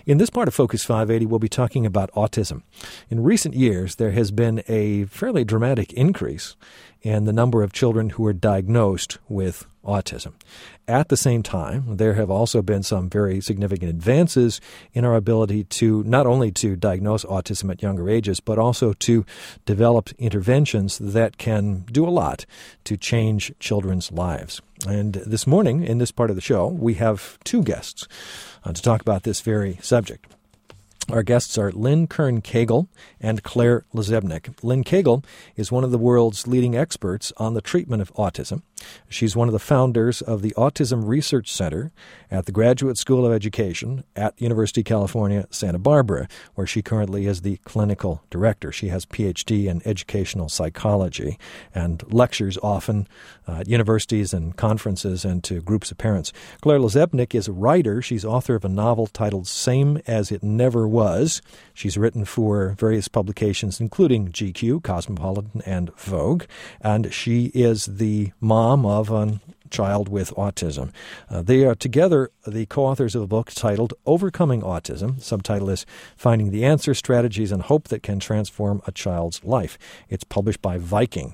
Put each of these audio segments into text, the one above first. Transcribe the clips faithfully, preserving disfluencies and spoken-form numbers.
In this part of Focus five eighty, we'll be talking about autism. In recent years, there has been a fairly dramatic increase in the number of children who are diagnosed with autism. At the same time, there have also been some very significant advances in our ability to not only to diagnose autism at younger ages, but also to develop interventions that can do a lot to change children's lives. And this morning, in this part of the show, we have two guests uh, to talk about this very subject. Our guests are Lynn Kern-Cagle and Claire Lezebnik. Lynn Cagle is one of the world's leading experts on the treatment of autism. She's one of the founders of the Autism Research Center at the Graduate School of Education at University of California, Santa Barbara, where she currently is the clinical director. She has a P H D in educational psychology and lectures often uh, at universities and conferences and to groups of parents. Claire Lezebnik is a writer. She's author of a novel titled Same as It Never Was. She's written for various publications, including G Q, Cosmopolitan, and Vogue, and she is the mom of a child with autism. Uh, they are together the co-authors of a book titled Overcoming Autism. Subtitle is Finding the Answer, Strategies, and Hope That Can Transform a Child's Life. It's published by Viking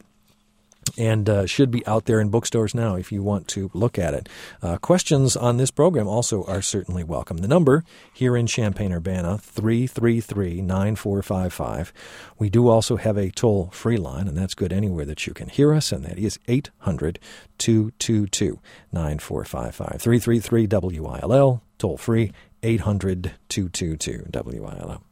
and uh, should be out there in bookstores now if you want to look at it. Uh, questions on this program also are certainly welcome. The number here in Champaign-Urbana, three three three, nine four five five. We do also have a toll-free line, and that's good anywhere that you can hear us, and that is eight hundred, two two two, nine four five five. three three three W I L L, toll-free, eight hundred, two two two, W I L L.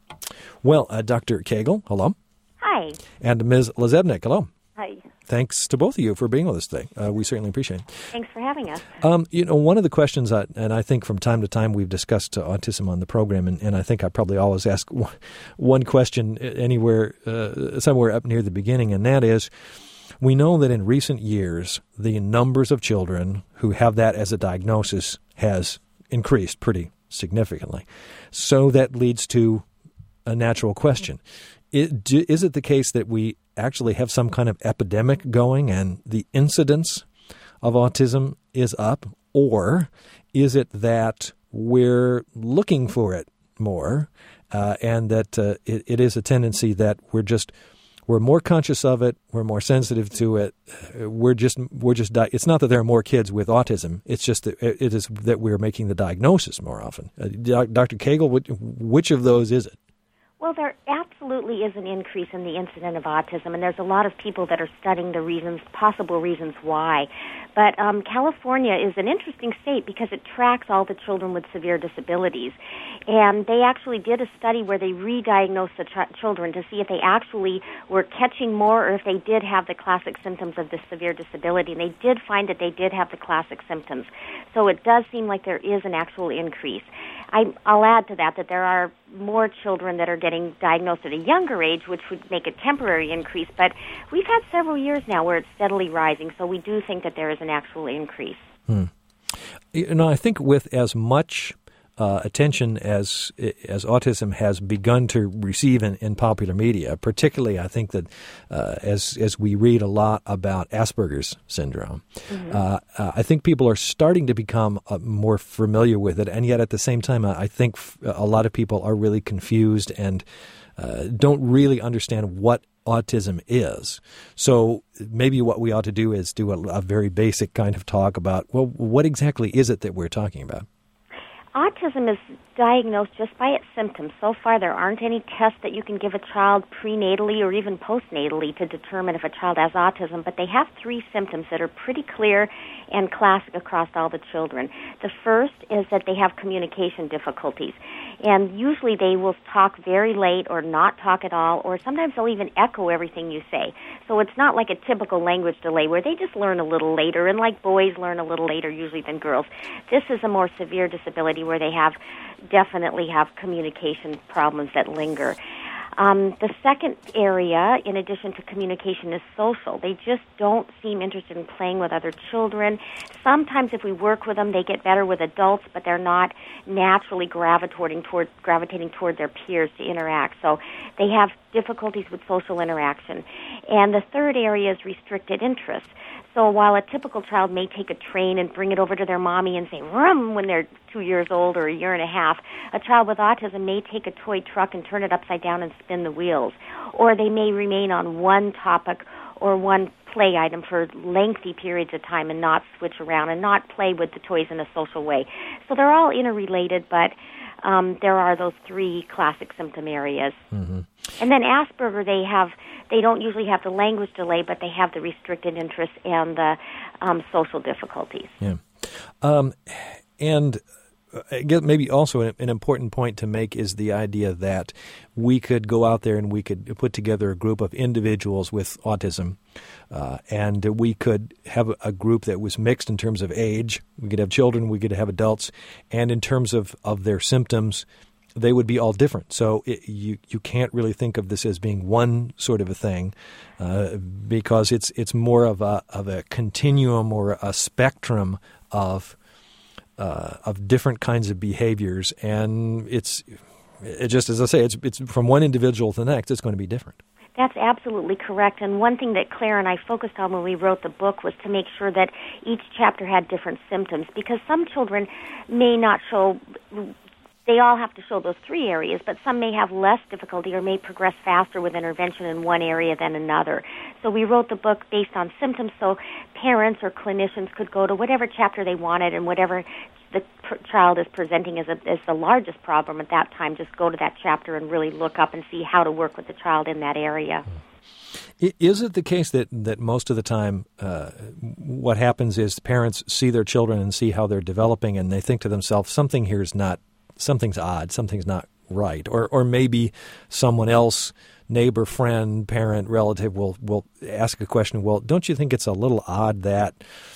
Well, uh, Doctor Cagle, hello. Hi. And Miz Lezebnik, hello. Hi. Thanks to both of you for being with us today. Uh, we certainly appreciate it. Thanks for having us. Um, you know, one of the questions, that, and I think from time to time we've discussed uh, autism on the program, and, and I think I probably always ask one, one question anywhere, uh, somewhere up near the beginning, and that is, we know that in recent years, the numbers of children who have that as a diagnosis has increased pretty significantly. So that leads to a natural question. It, do, is it the case that we actually have some kind of epidemic going and the incidence of autism is up? Or is it that we're looking for it more uh, and that uh, it, it is a tendency that we're just we're more conscious of it, we're more sensitive to it, uh, we're just we're just di- it's not that there are more kids with autism, it's just that it is that we're making the diagnosis more often. Uh, Doctor Cagle, which, which of those is it? Well, there absolutely is an increase in the incidence of autism, and there's a lot of people that are studying the reasons, possible reasons why. But um, California is an interesting state because it tracks all the children with severe disabilities. And they actually did a study where they re-diagnosed the ch- children to see if they actually were catching more or if they did have the classic symptoms of this severe disability. And they did find that they did have the classic symptoms. So it does seem like there is an actual increase. I, I'll add to that that there are more children that are getting diagnosed at a younger age, which would make a temporary increase. But we've had several years now where it's steadily rising, so we do think that there is an actual increase. Hmm. You know, I think with as much uh, attention as as autism has begun to receive in, in popular media, particularly I think that uh, as as we read a lot about Asperger's syndrome, mm-hmm. uh, uh, I think people are starting to become uh, more familiar with it, and yet at the same time, I think f- a lot of people are really confused and uh, don't really understand what autism is. So maybe what we ought to do is do a, a very basic kind of talk about, well, what exactly is it that we're talking about? Autism is diagnosed just by its symptoms. So far, there aren't any tests that you can give a child prenatally or even postnatally to determine if a child has autism, but they have three symptoms that are pretty clear and classic across all the children. The first is that they have communication difficulties, and usually they will talk very late or not talk at all, or sometimes they'll even echo everything you say. So it's not like a typical language delay where they just learn a little later, and like boys learn a little later usually than girls. This is a more severe disability where they have definitely have communication problems that linger. Um, the second area, in addition to communication, is social. They just don't seem interested in playing with other children. Sometimes if we work with them, they get better with adults, but they're not naturally gravitating toward, gravitating toward their peers to interact. So they have difficulties with social interaction. And the third area is restricted interest. So while a typical child may take a train and bring it over to their mommy and say, "Rum," when they're two years old or a year and a half, a child with autism may take a toy truck and turn it upside down and spin the wheels. Or they may remain on one topic or one play item for lengthy periods of time and not switch around and not play with the toys in a social way. So they're all interrelated, but um, there are those three classic symptom areas. Mm-hmm. And then Asperger, they have they don't usually have the language delay, but they have the restricted interest and the um, social difficulties. Yeah, um, and I guess maybe also an, an important point to make is the idea that we could go out there and we could put together a group of individuals with autism, uh, and we could have a group that was mixed in terms of age. We could have children, we could have adults, and in terms of, of their symptoms, they would be all different. So it, you you can't really think of this as being one sort of a thing, uh, because it's it's more of a of a continuum or a spectrum of uh, of different kinds of behaviors, and it's it just as I say, it's it's from one individual to the next, it's going to be different. That's absolutely correct. And one thing that Claire and I focused on when we wrote the book was to make sure that each chapter had different symptoms, because some children may not show. They all have to show those three areas, but some may have less difficulty or may progress faster with intervention in one area than another. So we wrote the book based on symptoms so parents or clinicians could go to whatever chapter they wanted and whatever the pr- child is presenting as, a, as the largest problem at that time, just go to that chapter and really look up and see how to work with the child in that area. Is it the case that, that most of the time uh, what happens is parents see their children and see how they're developing and they think to themselves, something here is not something's odd, something's not right, or or maybe someone else, neighbor, friend, parent, relative will will ask a question, well, don't you think it's a little odd that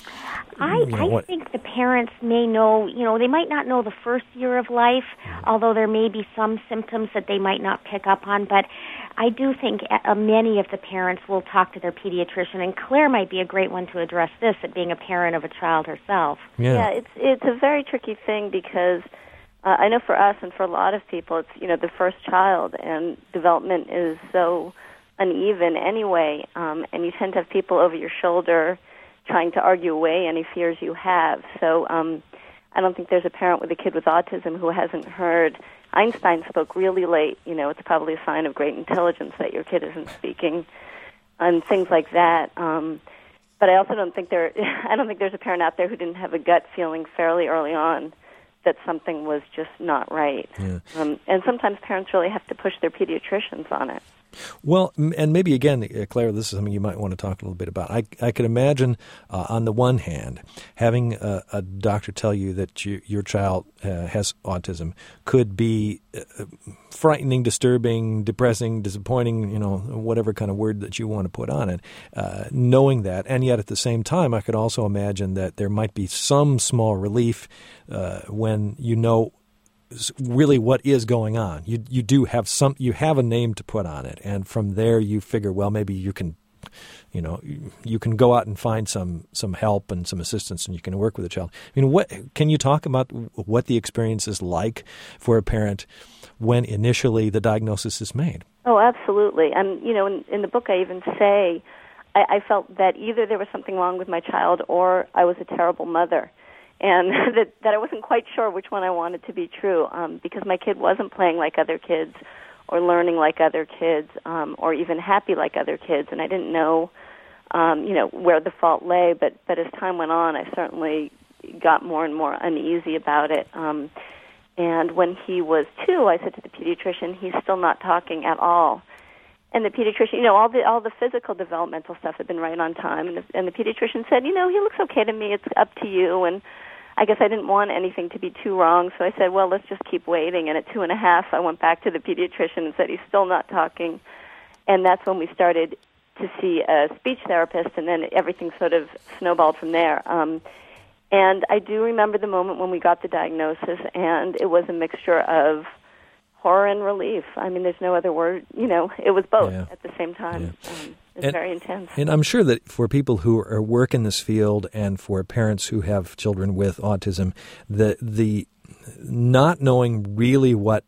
I, you know, I what, think the parents may know, you know, they might not know the first year of life, although there may be some symptoms that they might not pick up on, but I do think uh, many of the parents will talk to their pediatrician, and Claire might be a great one to address this, at being a parent of a child herself. Yeah, yeah it's it's a very tricky thing because Uh, I know for us and for a lot of people, it's, you know, the first child, and development is so uneven anyway, um, and you tend to have people over your shoulder trying to argue away any fears you have. So um, I don't think there's a parent with a kid with autism who hasn't heard Einstein spoke really late. You know, it's probably a sign of great intelligence that your kid isn't speaking, and things like that. Um, but I also don't think there. I don't think there's a parent out there who didn't have a gut feeling fairly early on that something was just not right. Yeah. Um, and sometimes parents really have to push their pediatricians on it. Well, and maybe again, Claire, this is something you might want to talk a little bit about. I, I could imagine, uh, on the one hand, having a, a doctor tell you that you, your child uh, has autism could be uh, frightening, disturbing, depressing, disappointing, you know, whatever kind of word that you want to put on it, uh, knowing that. And yet at the same time, I could also imagine that there might be some small relief uh, when you know really what is going on. You you do have some, you have a name to put on it, and from there you figure, well, maybe you can, you know, you can go out and find some some help and some assistance, and you can work with the child. I mean, what can you talk about what the experience is like for a parent when initially the diagnosis is made? Oh, absolutely. And you know, in, in the book, I even say I, I felt that either there was something wrong with my child or I was a terrible mother. And that, that I wasn't quite sure which one I wanted to be true, um, because my kid wasn't playing like other kids or learning like other kids, um, or even happy like other kids, and I didn't know, um, you know, where the fault lay. But, but as time went on, I certainly got more and more uneasy about it. Um, and when he was two, I said to the pediatrician, he's still not talking at all. And the pediatrician, you know, all the all the physical developmental stuff had been right on time, and the, and the pediatrician said, you know, he looks okay to me. It's up to you. And I guess I didn't want anything to be too wrong, so I said, well, let's just keep waiting. And at two and a half, I went back to the pediatrician and said, he's still not talking. And that's when we started to see a speech therapist, and then everything sort of snowballed from there. Um, and I do remember the moment when we got the diagnosis, and it was a mixture of horror and relief. I mean, there's no other word. You know, it was both yeah. at the same time. Yeah. Um, It's and, very intense. And I'm sure that for people who are work in this field and for parents who have children with autism, the the not knowing really what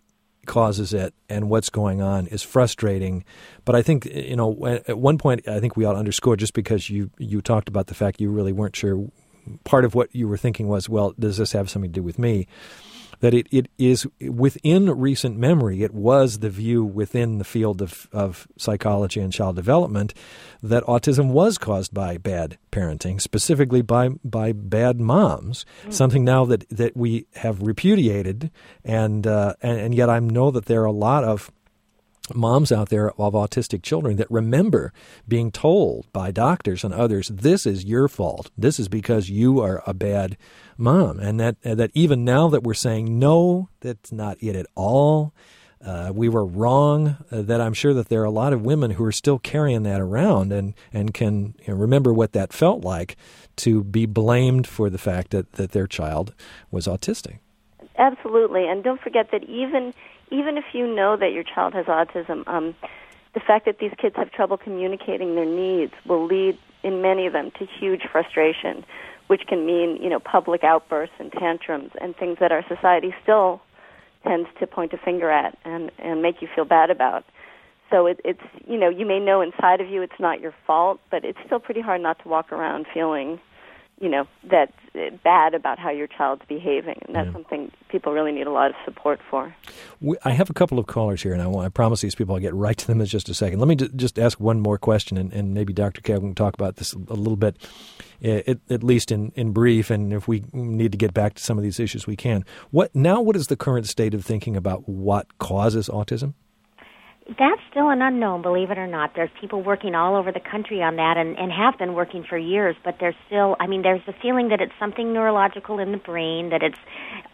causes it and what's going on is frustrating. But I think, you know, at one point, I think we ought to underscore, just because you, you talked about the fact you really weren't sure, part of what you were thinking was, well, does this have something to do with me? That it, it is within recent memory, it was the view within the field of, of psychology and child development that autism was caused by bad parenting, specifically by by bad moms, mm. something now that, that we have repudiated. And, uh, and, and yet I know that there are a lot of moms out there of autistic children that remember being told by doctors and others, this is your fault. This is because you are a bad mom. And that and that even now that we're saying, no, that's not it at all, uh, we were wrong, uh, that I'm sure that there are a lot of women who are still carrying that around and, and can, you know, remember what that felt like to be blamed for the fact that, that their child was autistic. Absolutely. And don't forget that even even if you know that your child has autism, um, the fact that these kids have trouble communicating their needs will lead, in many of them, to huge frustration, which can mean, you know, public outbursts and tantrums and things that our society still tends to point a finger at and, and make you feel bad about. So it, it's, you know, you may know inside of you it's not your fault, but it's still pretty hard not to walk around feeling, you know, that's bad about how your child's behaving. And that's yeah. something people really need a lot of support for. We, I have a couple of callers here, and I, want, I promise these people I'll get right to them in just a second. Let me d- just ask one more question, and, and maybe Doctor Kay can talk about this a little bit, at, at least in, in brief, and if we need to get back to some of these issues, we can. What Now, what is the current state of thinking about what causes autism? That's still an unknown, believe it or not. There's people working all over the country on that and, and have been working for years, but there's still, I mean, there's the feeling that it's something neurological in the brain, that it's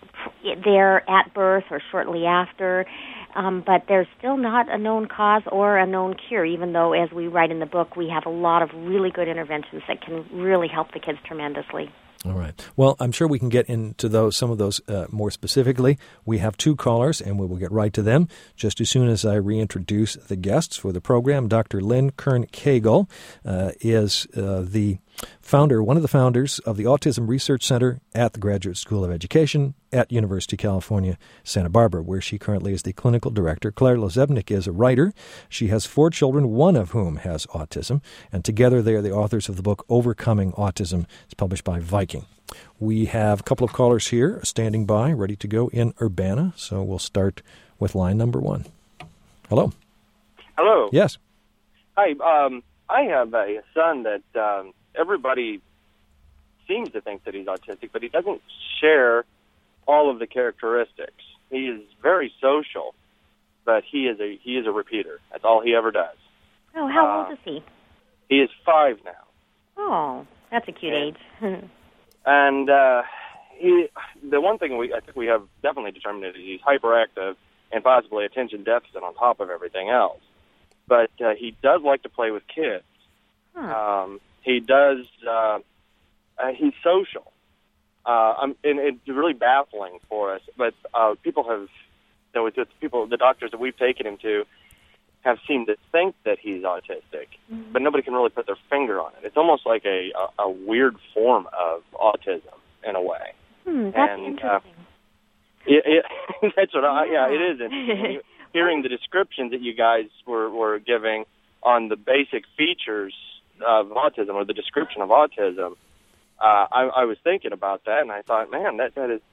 there at birth or shortly after, um, but there's still not a known cause or a known cure, even though, as we write in the book, we have a lot of really good interventions that can really help the kids tremendously. All right. Well, I'm sure we can get into those, some of those uh, more specifically. We have two callers, and we will get right to them just as soon as I reintroduce the guests for the program. Doctor Lynn Kern-Cagle uh, is uh, the founder, one of the founders of the Autism Research Center at the Graduate School of Education at University of California, Santa Barbara, where she currently is the clinical director. Claire Lozebnik is a writer. She has four children, one of whom has autism, and together they are the authors of the book Overcoming Autism. It's published by Viking. We have a couple of callers here standing by, ready to go in Urbana, so we'll start with line number one. Hello. Hello. Yes. Hi. Um, I have a son that um, everybody seems to think that he's autistic, but he doesn't share all of the characteristics. He is very social, but he is a he is a repeater. That's all he ever does. Oh, how uh, old is he? He is five now. Oh, that's a cute and, age. and uh, he, the one thing we I think we have definitely determined is he's hyperactive and possibly attention deficit on top of everything else. But uh, he does like to play with kids. Huh. Um, he does. Uh, uh, he's social. Uh, um, and it's really baffling for us. But uh, people have, you know, it's people, the doctors that we've taken him to, have seemed to think that he's autistic, mm-hmm. but nobody can really put their finger on it. It's almost like a a, a weird form of autism in a way. Hmm, that's and, interesting. Uh, it, it, that's what. I, yeah, it is interesting. Hearing the descriptions that you guys were were giving on the basic features of autism or the description of autism. Uh, I, I was thinking about that, and I thought, man, that that is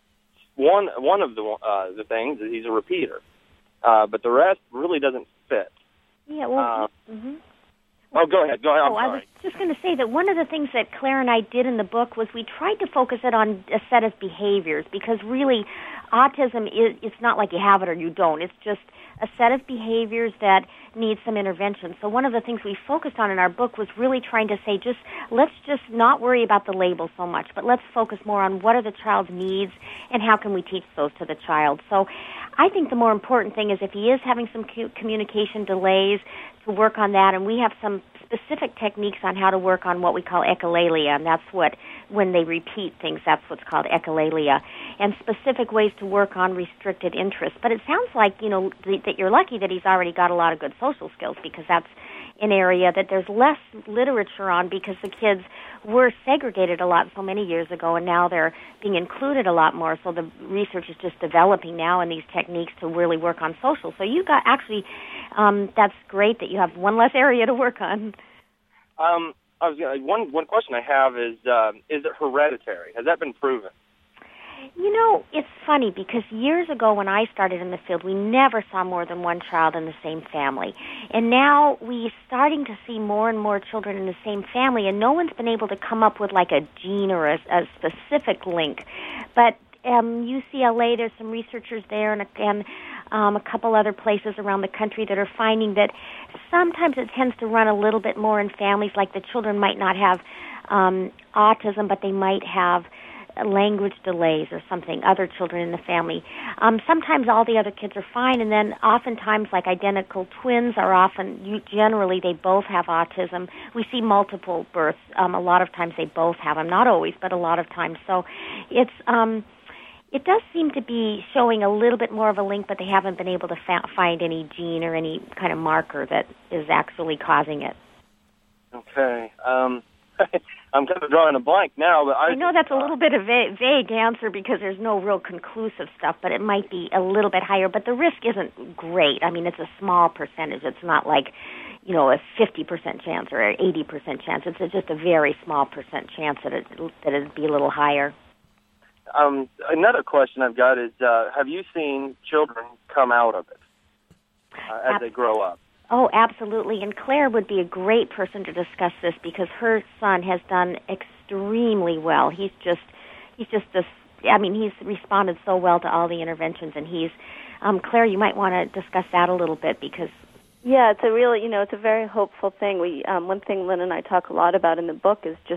one one of the uh, the things is he's a repeater, uh, but the rest really doesn't fit. Yeah, well. Uh, mm-hmm. Oh, go ahead. Go ahead. I'm oh, sorry. I was just going to say that one of the things that Claire and I did in the book was we tried to focus it on a set of behaviors, because really, autism is it's not like you have it or you don't. It's just a set of behaviors that need some intervention. So one of the things we focused on in our book was really trying to say, just let's just not worry about the label so much, but let's focus more on what are the child's needs and how can we teach those to the child. So I think the more important thing is if he is having some communication delays, to work on that, and we have some specific techniques on how to work on what we call echolalia, and that's what, when they repeat things, that's what's called echolalia, and specific ways to work on restricted interests. But it sounds like, you know, th- that you're lucky that he's already got a lot of good social skills, because that's an area that there's less literature on because the kids were segregated a lot so many years ago, and now they're being included a lot more. So the research is just developing now in these techniques to really work on social. So you got actually, um, that's great that you have one less area to work on. Um, I was gonna, one one question I have is: uh, is it hereditary? Has that been proven? You know, it's funny because years ago when I started in the field, we never saw more than one child in the same family. And now we're starting to see more and more children in the same family, and no one's been able to come up with like a gene or a, a specific link. But um, U C L A, there's some researchers there and, and um, a couple other places around the country that are finding that sometimes it tends to run a little bit more in families, like the children might not have um, autism, but they might have language delays or something, other children in the family. Um, sometimes all the other kids are fine, and then oftentimes, like identical twins are often, you, generally they both have autism. We see multiple births. Um, a lot of times they both have them, not always, but a lot of times. So it's um, it does seem to be showing a little bit more of a link, but they haven't been able to fa- find any gene or any kind of marker that is actually causing it. Okay. Um I'm kind of drawing a blank now, but I, I know that's a little bit of a vague answer because there's no real conclusive stuff, but it might be a little bit higher. But the risk isn't great. I mean, it's a small percentage. It's not like, you know, a fifty percent chance or an eighty percent chance. It's a, just a very small percent chance that it that it'd be a little higher. Um, another question I've got is: uh, have you seen children come out of it uh, as Ab- they grow up? Oh, absolutely. And Claire would be a great person to discuss this because her son has done extremely well. He's just, he's just this, I mean, he's responded so well to all the interventions, and he's, um, Claire, you might want to discuss that a little bit because... Yeah, it's a really, you know, it's a very hopeful thing. We, um, one thing Lynn and I talk a lot about in the book is just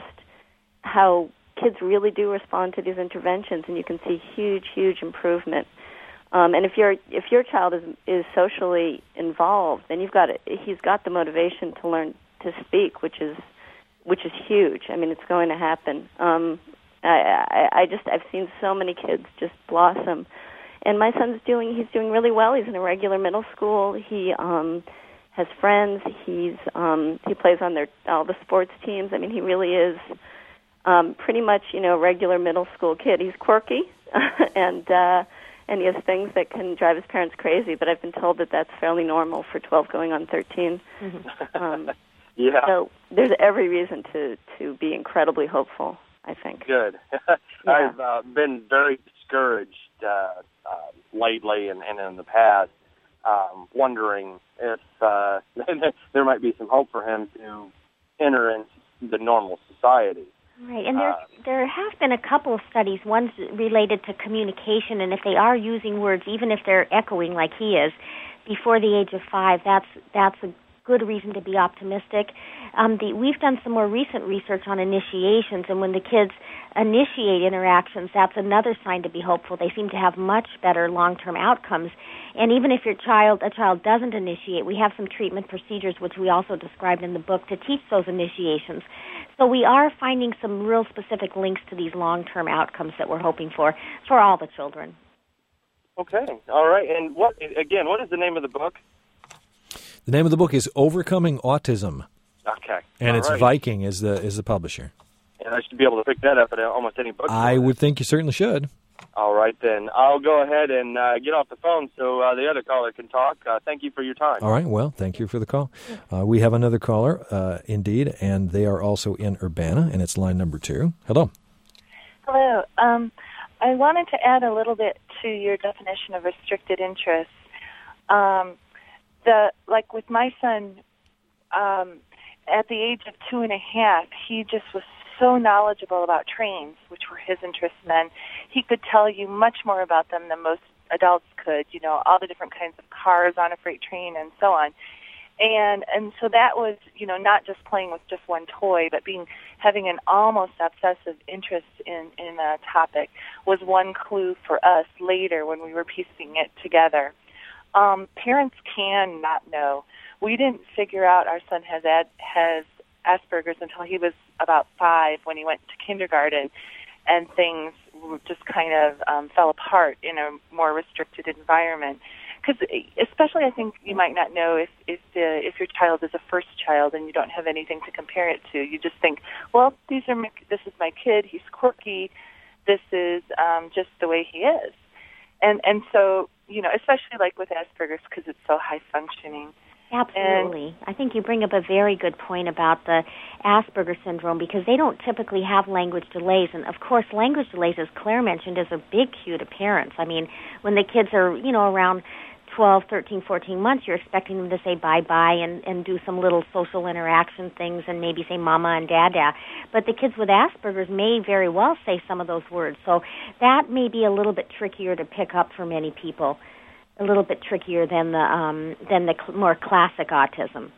how kids really do respond to these interventions, and you can see huge, huge improvement. Um, and if your if your child is is socially involved, then you've got it. He's got the motivation to learn to speak, which is which is huge. I mean, it's going to happen. Um, I, I I just I've seen so many kids just blossom, and my son's doing he's doing really well. He's in a regular middle school. He um, has friends. He's um, he plays on their all the sports teams. I mean, he really is um, pretty much you know a regular middle school kid. He's quirky and. Uh, And he has things that can drive his parents crazy, but I've been told that that's fairly normal for twelve going on thirteen. Mm-hmm. Um, yeah. So there's every reason to, to be incredibly hopeful, I think. Good. Yeah. I've uh, been very discouraged uh, uh, lately and, and in the past, um, wondering if uh, there might be some hope for him to enter into the normal society. Right, and there there have been a couple of studies, one's related to communication, and if they are using words, even if they're echoing like he is, before the age of five, that's that's a good reason to be optimistic. Um, the, we've done some more recent research on initiations, and when the kids initiate interactions, that's another sign to be hopeful. They seem to have much better long-term outcomes. And even if your child, a child doesn't initiate, we have some treatment procedures, which we also described in the book, to teach those initiations. So we are finding some real specific links to these long-term outcomes that we're hoping for, for all the children. Okay, all right. And what again, what is the name of the book? The name of the book is Overcoming Autism. Okay. And all it's right. Viking is the is the publisher. And I should be able to pick that up at almost any bookstore. I would think you certainly should. All right, then. I'll go ahead and uh, get off the phone so uh, the other caller can talk. Uh, thank you for your time. All right. Well, thank you for the call. Uh, we have another caller, uh, indeed, and they are also in Urbana, and it's line number two. Hello. Hello. Um, I wanted to add a little bit to your definition of restricted interests. Um, the like with my son, um, at the age of two and a half, he just was so knowledgeable about trains, which were his interests then. He could tell you much more about them than most adults could, you know, all the different kinds of cars on a freight train and so on. And and so that was, you know, not just playing with just one toy, but being having an almost obsessive interest in, in a topic was one clue for us later when we were piecing it together. Um, parents can not know. We didn't figure out our son has ad, has Asperger's until he was about five when he went to kindergarten, and things just kind of um, fell apart in a more restricted environment because especially I think you might not know if if the, if your child is a first child and you don't have anything to compare it to. You just think, well, these are my, this is my kid. He's quirky. This is um, just the way he is. And and so, you know, especially like with Asperger's because it's so high functioning. Absolutely. And I think you bring up a very good point about the Asperger syndrome because they don't typically have language delays. And, of course, language delays, as Claire mentioned, is a big cue to parents. I mean, when the kids are, you know, around twelve, thirteen, fourteen months, you're expecting them to say bye-bye and, and do some little social interaction things and maybe say mama and dada. But the kids with Asperger's may very well say some of those words. So that may be a little bit trickier to pick up for many people. A little bit trickier than the um, than the cl- more classic autism.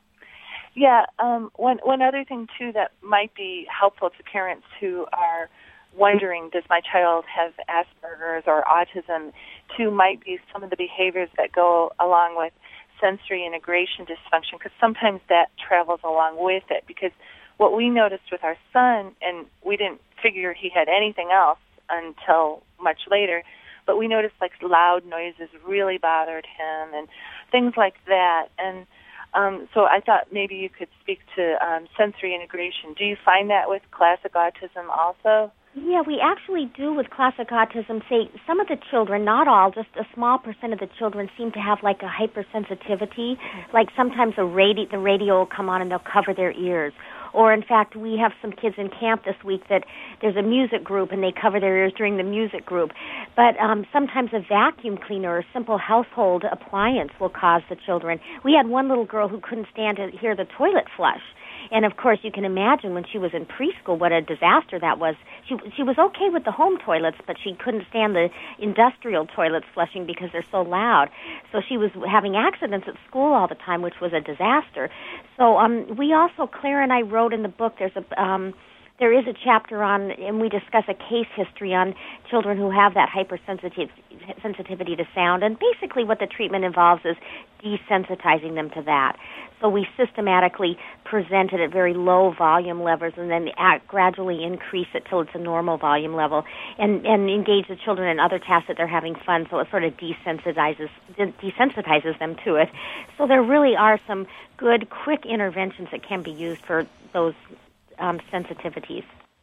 Yeah, um, one one other thing too that might be helpful to parents who are wondering, does my child have Asperger's or autism? Too might be some of the behaviors that go along with sensory integration dysfunction, because sometimes that travels along with it. Because what we noticed with our son, and we didn't figure he had anything else until much later. But we noticed like loud noises really bothered him and things like that. And um, so I thought maybe you could speak to um, sensory integration. Do you find that with classic autism also? Yeah, we actually do with classic autism. Say some of the children, not all, just a small percent of the children seem to have like a hypersensitivity. Like sometimes the radio, the radio will come on and they'll cover their ears. Or, in fact, we have some kids in camp this week that there's a music group and they cover their ears during the music group. But um, sometimes a vacuum cleaner or simple household appliance will cause the children. We had one little girl who couldn't stand to hear the toilet flush. And, of course, you can imagine when she was in preschool what a disaster that was. She she was okay with the home toilets, but she couldn't stand the industrial toilets flushing because they're so loud. So she was having accidents at school all the time, which was a disaster. So um, we also, Claire and I wrote in the book, there's a... Um, There is a chapter on, and we discuss a case history on children who have that hypersensitivity sensitivity to sound. And basically what the treatment involves is desensitizing them to that. So we systematically present it at very low volume levels and then act, gradually increase it till it's a normal volume level and, and engage the children in other tasks that they're having fun, so it sort of desensitizes, desensitizes them to it. So there really are some good, quick interventions that can be used for those Um, sensitivities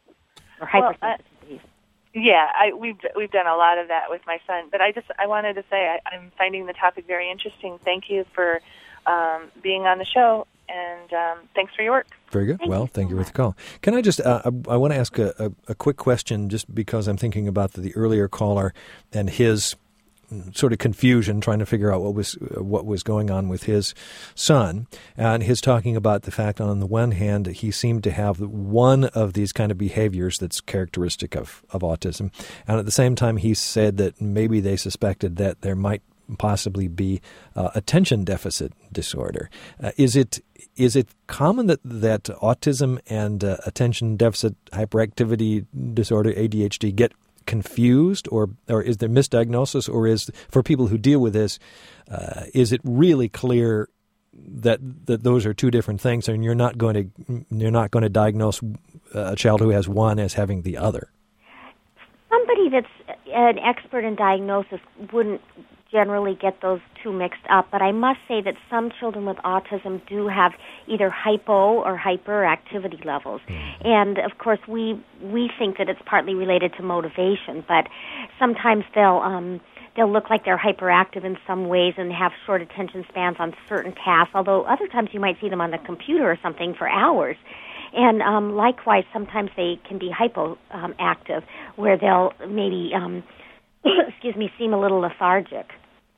or hypersensitivities. Well, uh, yeah, I, we've we've done a lot of that with my son. But I just I wanted to say I, I'm finding the topic very interesting. Thank you for um, being on the show, and um, thanks for your work. Very good. Thank well, you thank so you for much. the call. Can I just, uh, I, I want to ask a, a, a quick question just because I'm thinking about the, the earlier caller and his sort of confusion trying to figure out what was uh, what was going on with his son, and his talking about the fact on the one hand he seemed to have one of these kind of behaviors that's characteristic of, of autism, and at the same time he said that maybe they suspected that there might possibly be uh, attention deficit disorder. Uh, is it is it common that that autism and uh, attention deficit hyperactivity disorder, A D H D, get confused, or or is there misdiagnosis, or is, for people who deal with this, uh, is it really clear that that those are two different things, and you're not going to you're not going to diagnose a child who has one as having the other? Somebody that's an expert in diagnosis wouldn't generally get those two mixed up, but I must say that some children with autism do have either hypo or hyperactivity levels. Mm-hmm. And, of course, we we think that it's partly related to motivation, but sometimes they'll um, they'll look like they're hyperactive in some ways and have short attention spans on certain tasks, although other times you might see them on the computer or something for hours. And um, likewise, sometimes they can be hypoactive, um, where they'll maybe, um, excuse me, seem a little lethargic.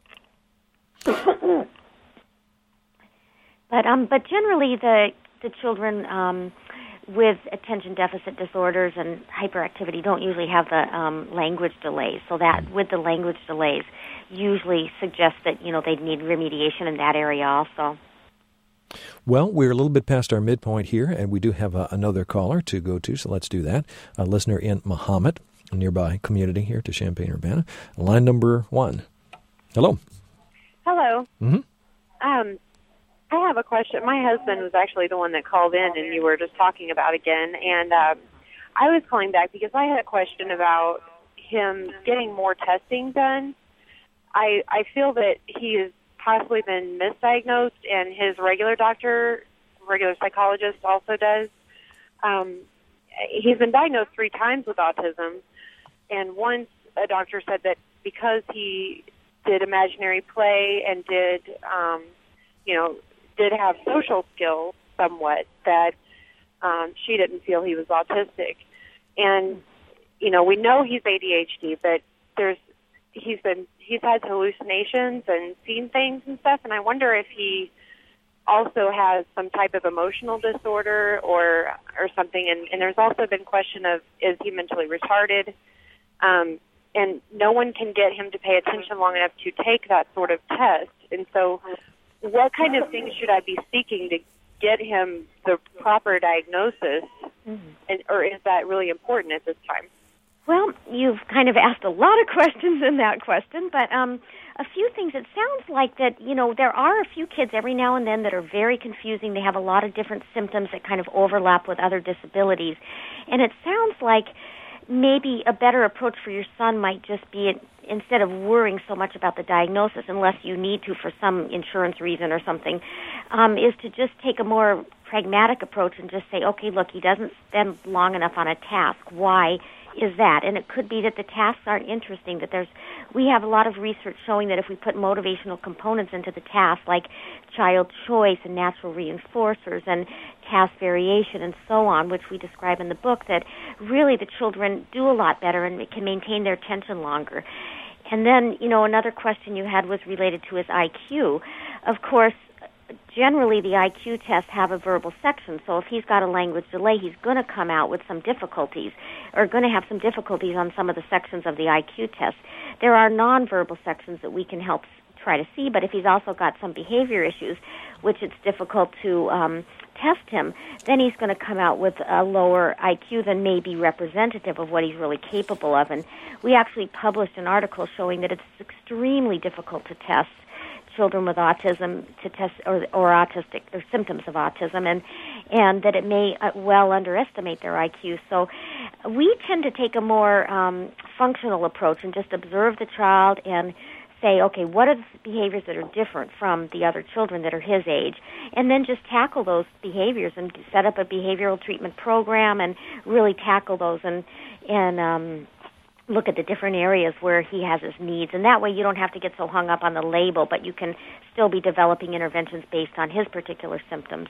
but um, but generally, the the children um, with attention deficit disorders and hyperactivity don't usually have the um, language delays. So that with the language delays, usually suggests that you know they need remediation in that area also. Well, we're a little bit past our midpoint here, and we do have uh, another caller to go to, so let's do that. A listener in Mahomet, a nearby community here to Champaign-Urbana. Line number one. Hello. Hello. Mm-hmm. Um, I have a question. My husband was actually the one that called in, and you were just talking about again. And uh, I was calling back because I had a question about him getting more testing done. I I feel that he has possibly been misdiagnosed, and his regular doctor, regular psychologist, also does. Um, he's been diagnosed three times with autism, and once a doctor said that because he did imaginary play and did, um, you know, did have social skills somewhat, that um, she didn't feel he was autistic. And, you know, we know he's A D H D, but there's he's been he's had hallucinations and seen things and stuff, and I wonder if he also has some type of emotional disorder or or something. And, and there's also been question of, is he mentally retarded? Um, and no one can get him to pay attention long enough to take that sort of test. And so what kind of things should I be seeking to get him the proper diagnosis? Mm-hmm. And, or is that really important at this time? Well, you've kind of asked a lot of questions in that question, but um, a few things. It sounds like that, you know, there are a few kids every now and then that are very confusing. They have a lot of different symptoms that kind of overlap with other disabilities. And it sounds like maybe a better approach for your son might just be, instead of worrying so much about the diagnosis, unless you need to for some insurance reason or something, um, is to just take a more pragmatic approach and just say, okay, look, he doesn't spend long enough on a task. Why is that? And it could be that the tasks aren't interesting, that there's, we have a lot of research showing that if we put motivational components into the task, like child choice and natural reinforcers and task variation and so on, which we describe in the book, that really the children do a lot better and can maintain their attention longer. And then, you know, another question you had was related to his I Q. Of course, generally the I Q tests have a verbal section, so if he's got a language delay, he's going to come out with some difficulties, or going to have some difficulties on some of the sections of the I Q test. There are nonverbal sections that we can help try to see, but if he's also got some behavior issues, which it's difficult to um, test him, then he's going to come out with a lower I Q than may be representative of what he's really capable of. And we actually published an article showing that it's extremely difficult to test children with autism to test or, or autistic or symptoms of autism, and and that it may uh, well underestimate their I Q. So we tend to take a more um, functional approach and just observe the child and say, okay, what are the behaviors that are different from the other children that are his age, and then just tackle those behaviors and set up a behavioral treatment program and really tackle those and and um, look at the different areas where he has his needs. And that way you don't have to get so hung up on the label, but you can still be developing interventions based on his particular symptoms.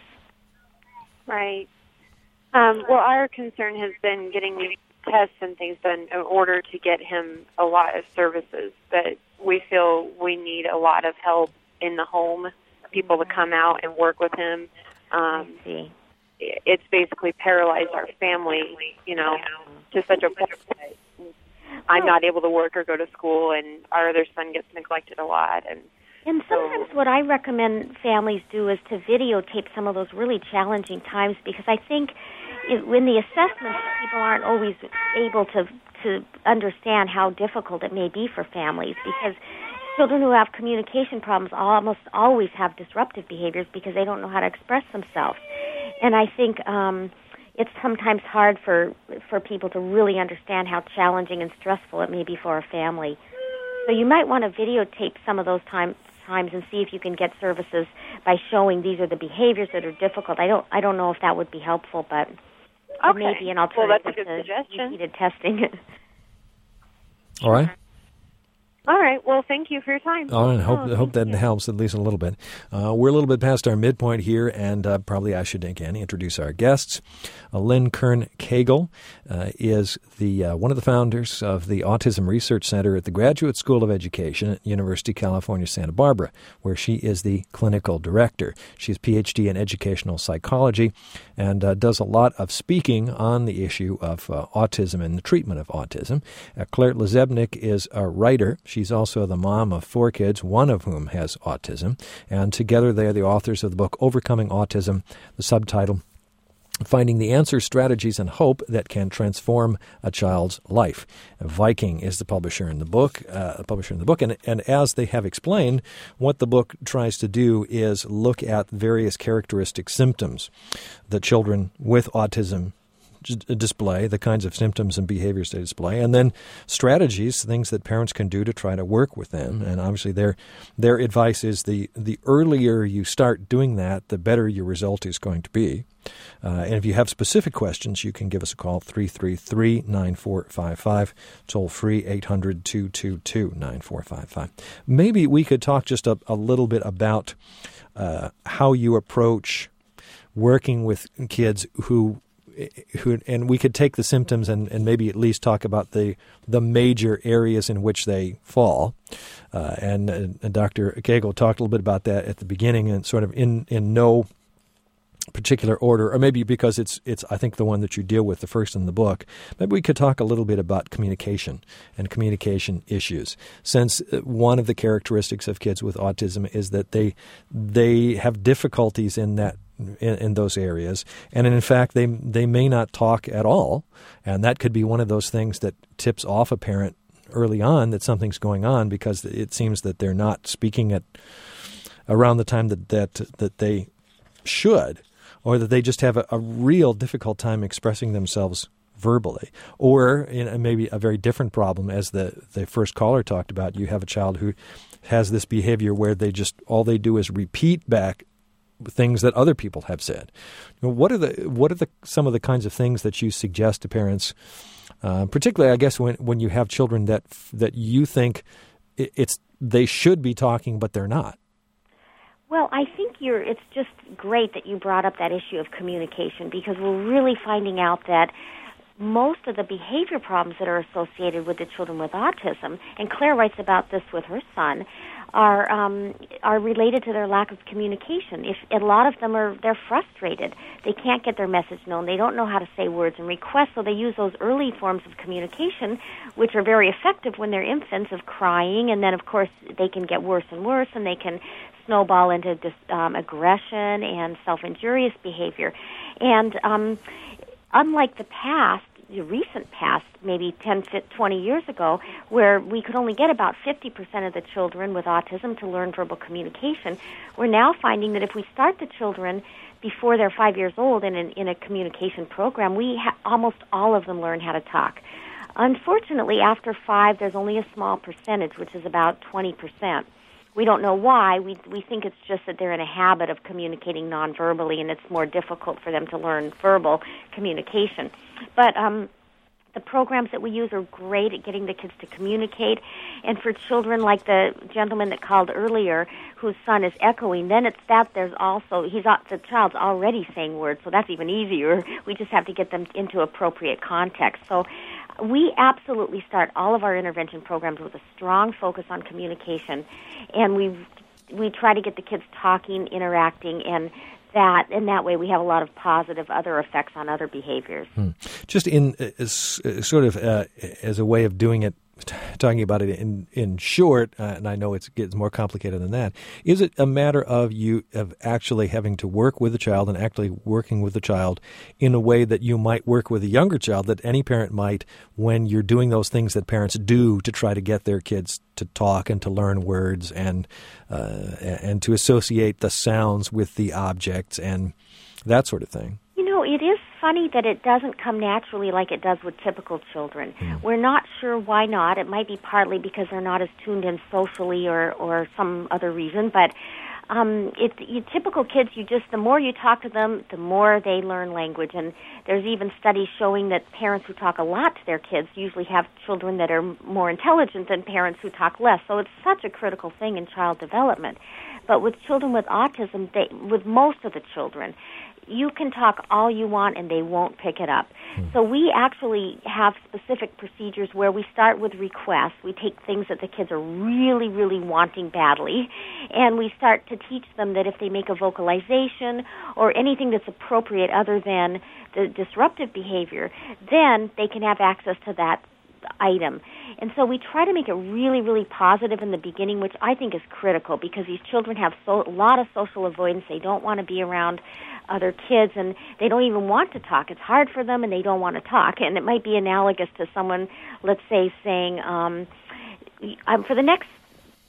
Right. Um, well, our concern has been getting these tests and things done in order to get him a lot of services. But we feel we need a lot of help in the home, people to come out and work with him. Um, I see. It's basically paralyzed our family, you know, to such a point that I'm not able to work or go to school, and our other son gets neglected a lot. And And sometimes what I recommend families do is to videotape some of those really challenging times, because I think it, when the assessments, people aren't always able to to understand how difficult it may be for families, because children who have communication problems almost always have disruptive behaviors because they don't know how to express themselves. And I think um, it's sometimes hard for for people to really understand how challenging and stressful it may be for a family. So you might want to videotape some of those times times and see if you can get services by showing these are the behaviors that are difficult. I don't I don't know if that would be helpful, but okay. it may be an alternative well, that's a good to suggestion. repeated testing. All right. All right. Well, thank you for your time. All right. Hope Oh, hope that you. helps at least a little bit. Uh, we're a little bit past our midpoint here, and uh, probably I should again introduce our guests. Uh, Lynn Kern-Cagle uh, is the uh, one of the founders of the Autism Research Center at the Graduate School of Education at University of California, Santa Barbara, where she is the clinical director. She has a P H D in educational psychology and uh, does a lot of speaking on the issue of uh, autism and the treatment of autism. Uh, Claire Lazebnik is a writer. She's also the mom of four kids, one of whom has autism. And together they are the authors of the book Overcoming Autism, the subtitle Finding the Answers, Strategies, and Hope That Can Transform a Child's Life. Viking is the publisher in the book, uh, publisher in the book, and, and as they have explained, what the book tries to do is look at various characteristic symptoms that children with autism d- display, the kinds of symptoms and behaviors they display, and then strategies, things that parents can do to try to work with them. And obviously their their advice is the, the earlier you start doing that, the better your result is going to be. Uh, and if you have specific questions, you can give us a call, three three three, nine four five five, toll free, eight hundred, two two two, nine four five five. Maybe we could talk just a, a little bit about uh, how you approach working with kids who, who, and we could take the symptoms and, and maybe at least talk about the the major areas in which they fall. Uh, and, and Doctor Cagle talked a little bit about that at the beginning, and sort of in, in no particular order, or maybe because it's it's I think the one that you deal with the first in the book. Maybe we could talk a little bit about communication and communication issues, since one of the characteristics of kids with autism is that they they have difficulties in that in, in those areas, and in fact they they may not talk at all, and that could be one of those things that tips off a parent early on that something's going on, because it seems that they're not speaking at around the time that that, that they should, or that they just have a, a real difficult time expressing themselves verbally. Or in a, maybe a very different problem, as the, the first caller talked about, you have a child who has this behavior where they just, all they do is repeat back things that other people have said. You know, what are the what are the some of the kinds of things that you suggest to parents, uh, particularly, I guess, when, when you have children that that you think it, it's they should be talking but they're not? Well, I think you're. It's just great that you brought up that issue of communication, because we're really finding out that most of the behavior problems that are associated with the children with autism, and Claire writes about this with her son, are um, are related to their lack of communication. If a lot of them are, they're frustrated. They can't get their message known. They don't know how to say words and requests, so they use those early forms of communication, which are very effective when they're infants, of crying, and then, of course, they can get worse and worse, and they can snowball into this, um, aggression and self-injurious behavior. And um, unlike the past, the recent past, maybe ten, twenty years ago, where we could only get about fifty percent of the children with autism to learn verbal communication, we're now finding that if we start the children before they're five years old in, an, in a communication program, we ha- almost all of them learn how to talk. Unfortunately, after five, there's only a small percentage, which is about twenty percent. We don't know why. We we think it's just that they're in a habit of communicating non-verbally, and it's more difficult for them to learn verbal communication. But um, the programs that we use are great at getting the kids to communicate. And for children like the gentleman that called earlier, whose son is echoing, then it's that there's also, he's the child's already saying words, so that's even easier. We just have to get them into appropriate context. So we absolutely start all of our intervention programs with a strong focus on communication, and we we try to get the kids talking, interacting, and that in that way we have a lot of positive other effects on other behaviors. Hmm. Just in uh, sort of uh, as a way of doing it, talking about it in in short, uh, and I know it gets more complicated than that, is it a matter of you of actually having to work with the child and actually working with the child in a way that you might work with a younger child, that any parent might, when you're doing those things that parents do to try to get their kids to talk and to learn words and uh, and to associate the sounds with the objects and that sort of thing? You know, it is funny that it doesn't come naturally like it does with typical children. Mm. We're not sure why not. It might be partly because they're not as tuned in socially or, or some other reason, but um, it, you, typical kids, you just, the more you talk to them, the more they learn language. And there's even studies showing that parents who talk a lot to their kids usually have children that are more intelligent than parents who talk less. So it's such a critical thing in child development. But with children with autism, they, with most of the children, you can talk all you want and they won't pick it up. Hmm. So we actually have specific procedures where we start with requests. We take things that the kids are really, really wanting badly, and we start to teach them that if they make a vocalization or anything that's appropriate other than the disruptive behavior, then they can have access to that item. And so we try to make it really, really positive in the beginning, which I think is critical because these children have so, a lot of social avoidance. They don't want to be around other kids, and they don't even want to talk. It's hard for them, and they don't want to talk. And it might be analogous to someone, let's say, saying, um, for the next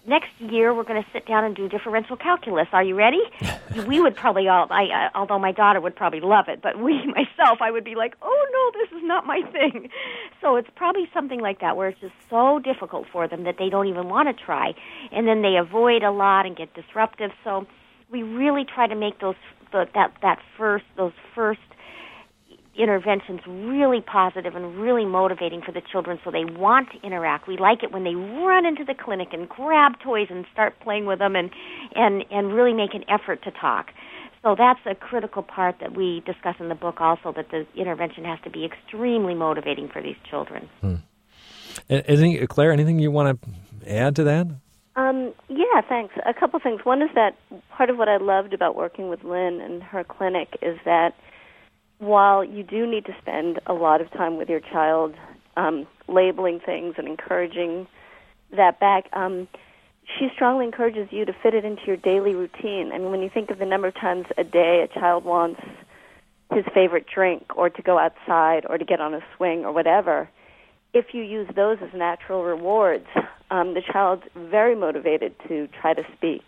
next year we're going to sit down and do differential calculus. Are you ready? We would probably all, I, uh, although my daughter would probably love it, but we, myself, I would be like, oh no, this is not my thing. So it's probably something like that where it's just so difficult for them that they don't even want to try. And then they avoid a lot and get disruptive. So we really try to make those, the, that, that first, those first interventions really positive and really motivating for the children so they want to interact. We like it when they run into the clinic and grab toys and start playing with them and, and, and really make an effort to talk. So that's a critical part that we discuss in the book also, that the intervention has to be extremely motivating for these children. Hmm. Anything, Claire, anything you want to add to that? Um, yeah, thanks. A couple things. One is that part of what I loved about working with Lynn and her clinic is that while you do need to spend a lot of time with your child um, labeling things and encouraging that back, um, she strongly encourages you to fit it into your daily routine. I mean, when you think of the number of times a day a child wants his favorite drink or to go outside or to get on a swing or whatever, if you use those as natural rewards, um, the child's very motivated to try to speak.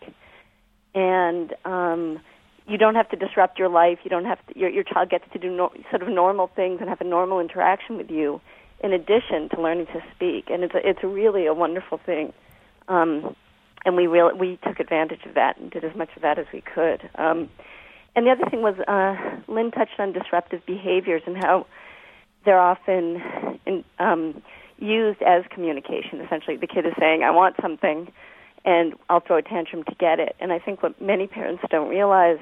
And um you don't have to disrupt your life. You don't have to, your, your child gets to do no, sort of normal things and have a normal interaction with you in addition to learning to speak. And it's a, it's really a wonderful thing. Um, and we real, we took advantage of that and did as much of that as we could. Um, and the other thing was uh, Lynn touched on disruptive behaviors and how they're often in, um, used as communication. Essentially, the kid is saying, I want something, and I'll throw a tantrum to get it. And I think what many parents don't realize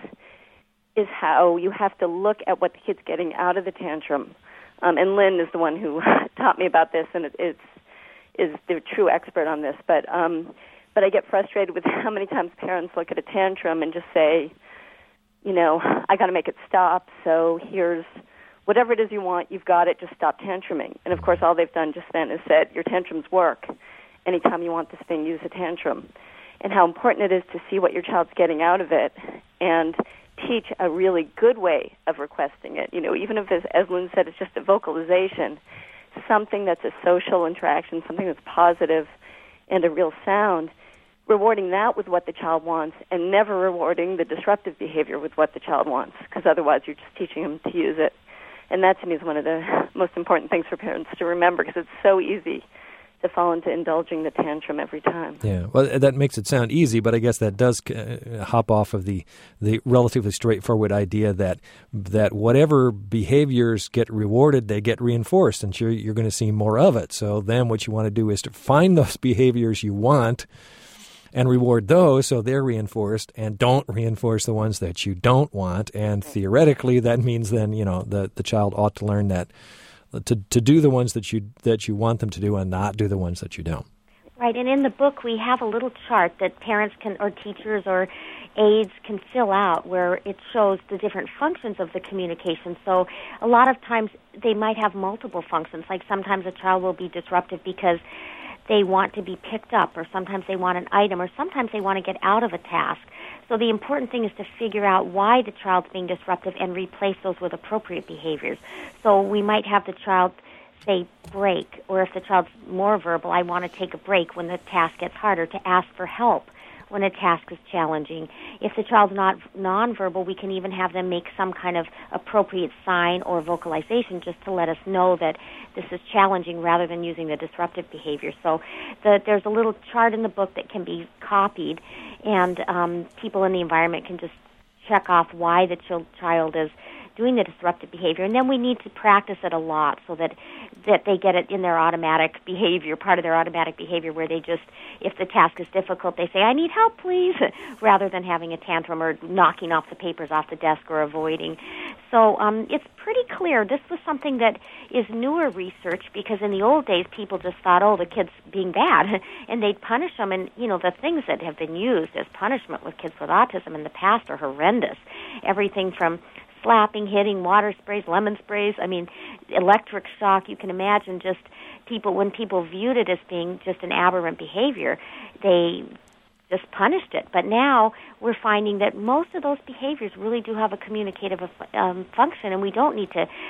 is how you have to look at what the kid's getting out of the tantrum. Um, and Lynn is the one who taught me about this, and it, it's is the true expert on this. But um, but I get frustrated with how many times parents look at a tantrum and just say, you know, I got to make it stop. So here's whatever it is you want, you've got it. Just stop tantruming. And of course, all they've done just then is said your tantrums work. Anytime you want this thing, use a tantrum. And how important it is to see what your child's getting out of it and teach a really good way of requesting it. You know, even if, as Lynn said, it's just a vocalization, something that's a social interaction, something that's positive and a real sound, rewarding that with what the child wants and never rewarding the disruptive behavior with what the child wants, because otherwise you're just teaching them to use it. And that, to me, is one of the most important things for parents to remember, because it's so easy to fall into indulging the tantrum every time. Yeah, well, that makes it sound easy, but I guess that does uh, hop off of the, the relatively straightforward idea that that whatever behaviors get rewarded, they get reinforced, and you're, you're going to see more of it. So then what you want to do is to find those behaviors you want and reward those so they're reinforced, and don't reinforce the ones that you don't want. And theoretically, that means then, you know, the, the child ought to learn that To, to do the ones that you that you want them to do and not do the ones that you don't. Right, and in the book we have a little chart that parents can, or teachers or aides can fill out where it shows the different functions of the communication. So a lot of times they might have multiple functions, like sometimes a child will be disruptive because they want to be picked up, or sometimes they want an item, or sometimes they want to get out of a task. So the important thing is to figure out why the child's being disruptive and replace those with appropriate behaviors. So we might have the child say break, or if the child's more verbal, I want to take a break when the task gets harder, to ask for help when a task is challenging. If the child's not nonverbal, we can even have them make some kind of appropriate sign or vocalization just to let us know that this is challenging rather than using the disruptive behavior. So the, there's a little chart in the book that can be copied, and um, people in the environment can just check off why the ch- child is doing the disruptive behavior, and then we need to practice it a lot so that that they get it in their automatic behavior, part of their automatic behavior, where they just, if the task is difficult, they say, I need help, please, rather than having a tantrum or knocking off the papers off the desk or avoiding. So um, it's pretty clear. This was something that is newer research, because in the old days, people just thought, oh, the kid's being bad, and they'd punish them. And, you know, the things that have been used as punishment with kids with autism in the past are horrendous. Everything from slapping, hitting, water sprays, lemon sprays, I mean, electric shock. You can imagine just people, when people viewed it as being just an aberrant behavior, they just punished it. But now we're finding that most of those behaviors really do have a communicative um, function, and we don't need to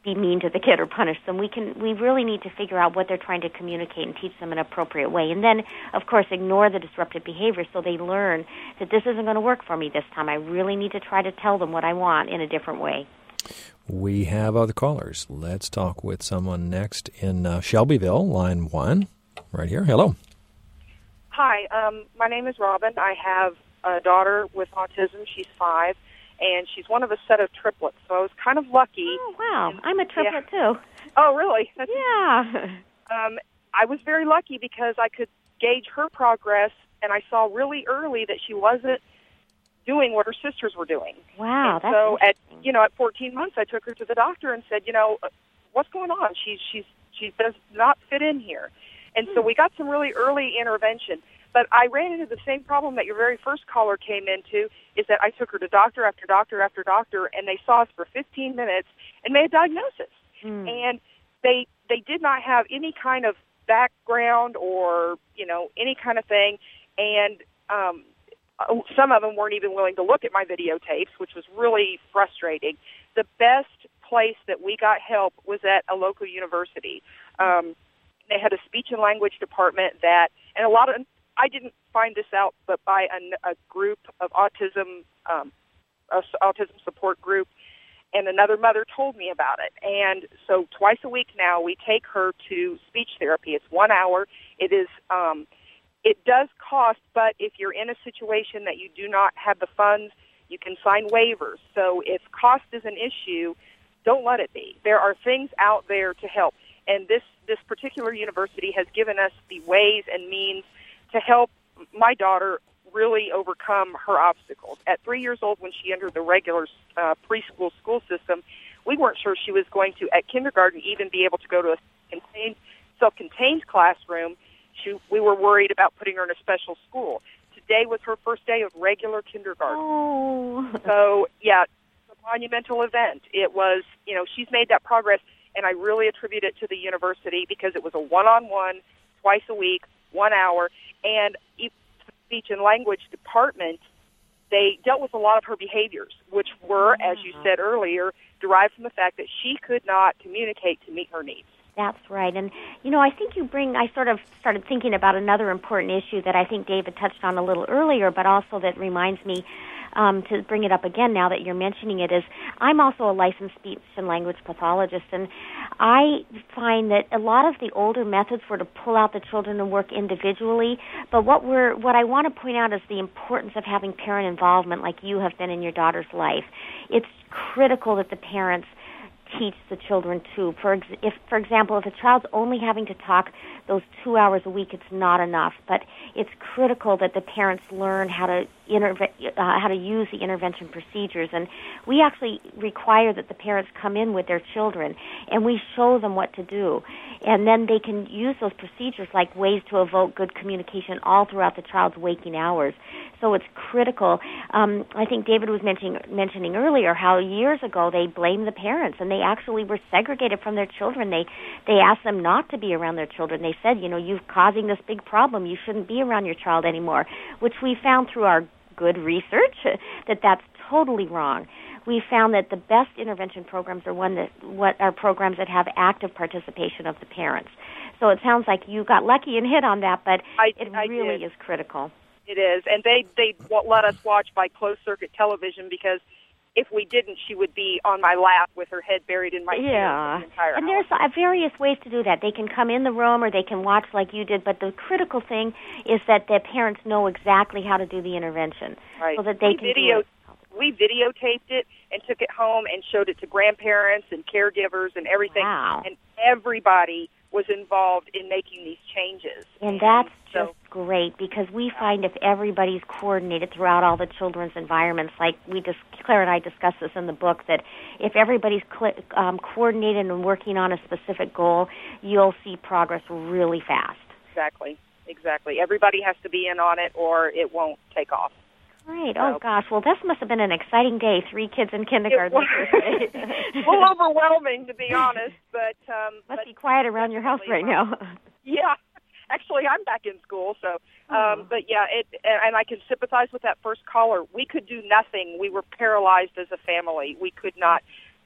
be mean to the kid or punish them. We can we really need to figure out what they're trying to communicate and teach them in an appropriate way. And then, of course, ignore the disruptive behavior so they learn that this isn't going to work for me this time. I really need to try to tell them what I want in a different way. We have other callers. Let's talk with someone next in uh, Shelbyville, line one, right here. Hello. Hi, um, my name is Robin. I have a daughter with autism. She's five, and she's one of a set of triplets, so I was kind of lucky. Oh, wow. And, I'm a triplet, yeah. too. Oh, really? That's, yeah. Um, I was very lucky because I could gauge her progress, and I saw really early that she wasn't doing what her sisters were doing. Wow, and that's so at interesting. you know at fourteen months, I took her to the doctor and said, you know, what's going on? She's she's she does not fit in here, and hmm. so we got some really early intervention. But I ran into the same problem that your very first caller came into, is that I took her to doctor after doctor after doctor, and they saw us for fifteen minutes and made a diagnosis. Hmm. And they they did not have any kind of background or you know any kind of thing, and um, some of them weren't even willing to look at my videotapes, which was really frustrating. The best place that we got help was at a local university. Um, they had a speech and language department that, and a lot of, I didn't find this out, but by a, a group of autism, um, a autism support group, and another mother told me about it. And so twice a week now, we take her to speech therapy. It's one hour. It is, um, It does cost, but if you're in a situation that you do not have the funds, you can sign waivers. So if cost is an issue, don't let it be. There are things out there to help. And this, this particular university has given us the ways and means to help my daughter really overcome her obstacles. At three years old, when she entered the regular uh, preschool school system, we weren't sure she was going to, at kindergarten, even be able to go to a contained, self-contained classroom. She, we were worried about putting her in a special school. Today was her first day of regular kindergarten. Oh. So, yeah, it's a monumental event. It was, you know, she's made that progress, and I really attribute it to the university because it was a one-on-one, twice a week, one hour, and the speech and language department, they dealt with a lot of her behaviors, which were, as you said earlier, derived from the fact that she could not communicate to meet her needs. That's right. And, you know, I think you bring, I sort of started thinking about another important issue that I think David touched on a little earlier, but also that reminds me um, to bring it up again now that you're mentioning it, is I'm also a licensed speech and language pathologist, and I find that a lot of the older methods were to pull out the children and work individually, but what we're, what I want to point out is the importance of having parent involvement like you have been in your daughter's life. It's critical that the parents teach the children too. For ex- if, for example, if a child's only having to talk those two hours a week, it's not enough. But it's critical that the parents learn how to interve- uh, how to use the intervention procedures. And we actually require that the parents come in with their children, and we show them what to do. And then they can use those procedures like ways to evoke good communication all throughout the child's waking hours. So it's critical. Um, I think David was mentioning mentioning earlier how years ago they blamed the parents, and they actually were segregated from their children. They they asked them not to be around their children. They said, you know, you're causing this big problem. You shouldn't be around your child anymore, which we found through our good research that that's totally wrong. We found that the best intervention programs are one that what are programs that have active participation of the parents. So it sounds like you got lucky and hit on that, but I, it I really did. is critical. It is, and they they won't let us watch by closed circuit television because if we didn't, she would be on my lap with her head buried in my yeah. hair the entire and hour. there's uh, various ways to do that. They can come in the room or they can watch like you did, but the critical thing is that the parents know exactly how to do the intervention, right. so that they we can video, do it. We videotaped it and took it home and showed it to grandparents and caregivers and everything, wow. and everybody was involved in making these changes. And that's so, just great because we find if everybody's coordinated throughout all the children's environments, like we just, Claire and I discussed this in the book, that if everybody's cl- um, coordinated and working on a specific goal, you'll see progress really fast. Exactly, exactly. Everybody has to be in on it or it won't take off. Right. So, oh, gosh. Well, this must have been an exciting day. Three kids in kindergarten. It was a little overwhelming, to be honest. But um, must but be quiet around your house right now. Yeah. Actually, I'm back in school. So, um, oh. but yeah, it and I can sympathize with that first caller. We could do nothing. We were paralyzed as a family. We could not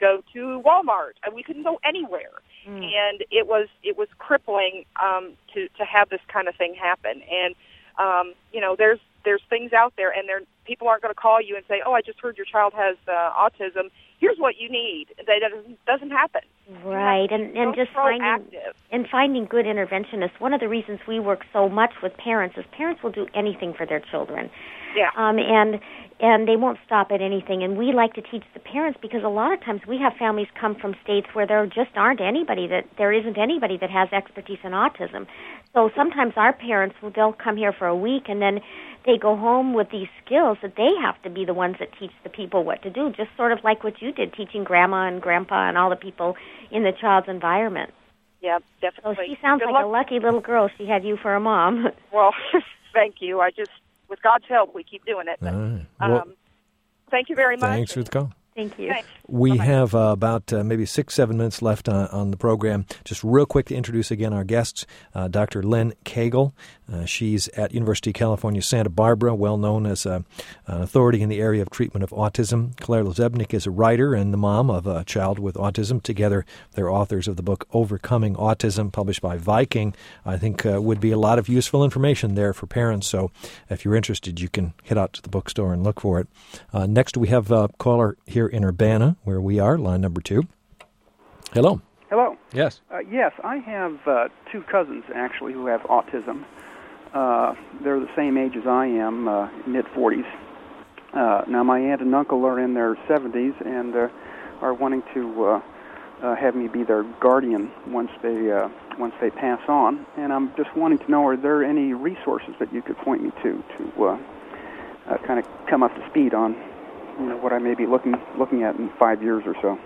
go to Walmart, and we couldn't go anywhere. Mm. And it was it was crippling um, to to have this kind of thing happen. And um, you know, there's there's things out there, and there people aren't going to call you and say, "Oh, I just heard your child has uh, autism. Here's what you need." That doesn't doesn't happen. Right, and and just finding and finding good interventionists. One of the reasons we work so much with parents is parents will do anything for their children. Yeah. Um, and and they won't stop at anything. And we like to teach the parents because a lot of times we have families come from states where there just aren't anybody that there isn't anybody that has expertise in autism. So sometimes our parents will they'll come here for a week and then they go home with these skills that they have to be the ones that teach the people what to do, just sort of like what you did, teaching grandma and grandpa and all the people in the child's environment. Yeah, definitely. So she sounds Good like luck. a lucky little girl. She had you for a mom. Well, thank you. I just, with God's help, we keep doing it. But, All right. Well, um, thank you very much. Thanks for the call. Thank you. Thanks. We Bye-bye. have uh, about uh, maybe six, seven minutes left on, on the program. Just real quick to introduce again our guests, uh, Doctor Lynn Cagle. Uh, she's at University of California, Santa Barbara, well known as a, an authority in the area of treatment of autism. Claire Lozebnik is a writer and the mom of a child with autism. Together, they're authors of the book Overcoming Autism, published by Viking. I think uh, would be a lot of useful information there for parents. So if you're interested, you can head out to the bookstore and look for it. Uh, next, we have a caller here in Urbana, where we are, line number two. Hello. Hello. Yes. Uh, yes, I have uh, two cousins, actually, who have autism. Uh, they're the same age as I am, uh, mid-forties. Uh, now, my aunt and uncle are in their seventies and uh, are wanting to uh, uh, have me be their guardian once they uh, once they pass on. And I'm just wanting to know, are there any resources that you could point me to to uh, uh, kind of come up to speed on, you know, what I may be looking looking at in five years or so?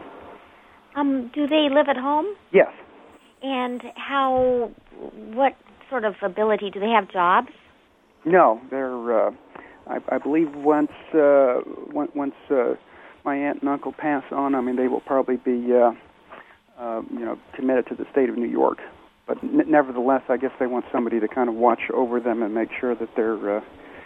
Um, do they live at home? Yes. And how, what sort of ability, do they have jobs? No, they're, uh, I, I believe once, uh, once, once uh, my aunt and uncle pass on, I mean, they will probably be, uh, uh, you know, committed to the state of New York. But n- nevertheless, I guess they want somebody to kind of watch over them and make sure that their uh,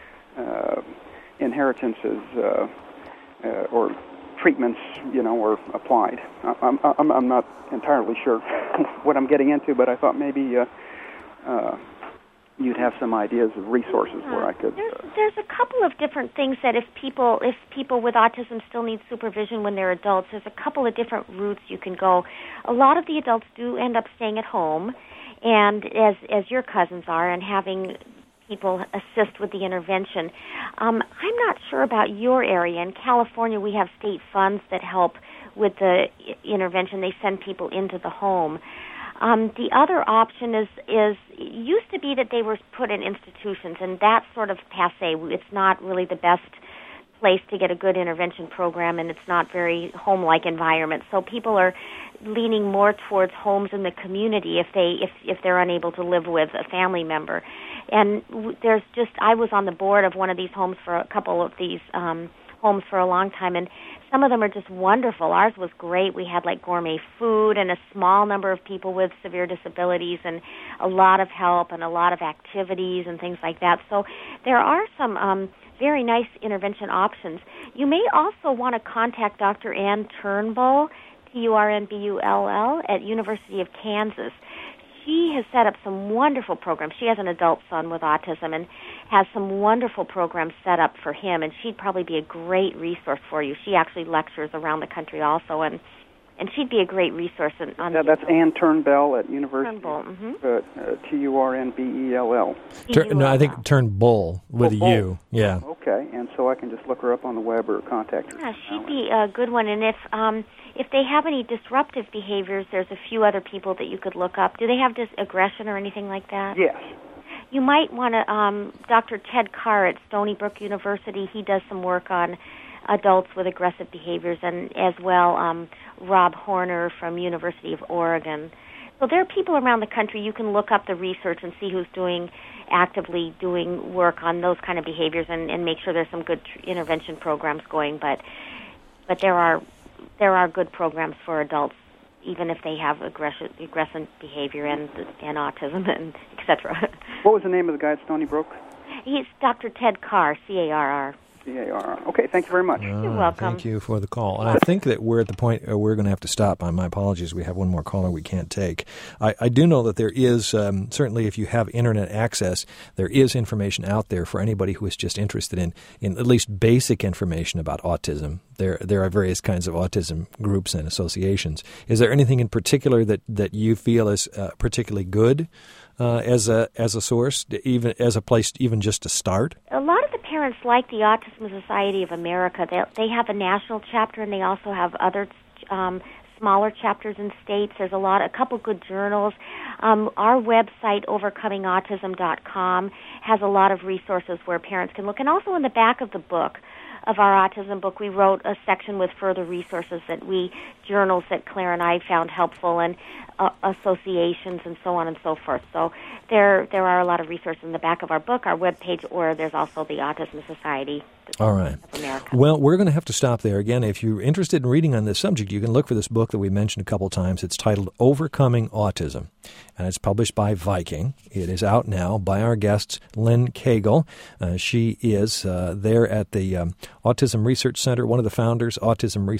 uh, inheritances uh, uh, or treatments, you know, are applied. I'm, I'm, I'm not entirely sure what I'm getting into, but I thought maybe uh, uh, you'd have some ideas of resources uh, where I could. There's, Uh, there's a couple of different things that if people if people with autism still need supervision when they're adults, there's a couple of different routes you can go. A lot of the adults do end up staying at home, and as as your cousins are, and having people assist with the intervention. Um, I'm not sure about your area. In California, we have state funds that help with the I- intervention. They send people into the home. Um, the other option is, is it used to be that they were put in institutions, and that's sort of passé. It's not really the best place to get a good intervention program, and it's not very home-like environment. So people are leaning more towards homes in the community if they if if they're unable to live with a family member. And w- there's just I was on the board of one of these homes for a couple of these um, homes for a long time, and some of them are just wonderful. Ours was great. We had like gourmet food and a small number of people with severe disabilities and a lot of help and a lot of activities and things like that. So there are some um, very nice intervention options. You may also want to contact Doctor Ann Turnbull, T U R N B U L L, at University of Kansas. She has set up some wonderful programs. She has an adult son with autism and has some wonderful programs set up for him, and she'd probably be a great resource for you. She actually lectures around the country also, and and she'd be a great resource. On, on yeah, that's Ann Turnbull at University. Turnbull, mm-hmm. uh, uh, T U R N B E L L. Tur- no, I think Turnbull with Oh, a Bull. U. Yeah. Okay, and so I can just look her up on the web or contact her. Yeah, she'd be a good one. And if um, if they have any disruptive behaviors, there's a few other people that you could look up. Do they have dis- aggression or anything like that? Yes. You might want to, um, Doctor Ted Carr at Stony Brook University, he does some work on adults with aggressive behaviors, and as well um, Rob Horner from University of Oregon. So there are people around the country. You can look up the research and see who's doing actively doing work on those kind of behaviors, and, and make sure there's some good tr- intervention programs going. But but there are there are good programs for adults, even if they have aggressive aggressive behavior and and autism and et cetera. What was the name of the guy at Stony Brook? He's Doctor Ted Carr, C A R R. C C A R. Okay, thank you very much. Uh, You're welcome. Thank you for the call. And I think that we're at the point uh, we're going to have to stop. My apologies. We have one more caller we can't take. I, I do know that there is, um, certainly if you have Internet access, there is information out there for anybody who is just interested in, in at least basic information about autism. There there are various kinds of autism groups and associations. Is there anything in particular that, that you feel is uh, particularly good uh, as a as a source, even as a place even just to start? A lot of the parents like the Autism Society of America. They they have a national chapter, and they also have other um, smaller chapters in states. There's a lot, a couple good journals. Um, our website, overcoming autism dot com, has a lot of resources where parents can look. And also in the back of the book, of our autism book, we wrote a section with further resources that we, journals that Claire and I found helpful, and uh, associations and so on and so forth. So there there are a lot of resources in the back of our book, our webpage, or there's also the Autism Society All right. of America. Well, we're going to have to stop there. Again, if you're interested in reading on this subject, you can look for this book that we mentioned a couple times. It's titled Overcoming Autism, and it's published by Viking. It is out now by our guest, Lynn Cagle. Uh, she is uh, there at the um, Autism Research Center, one of the founders, Autism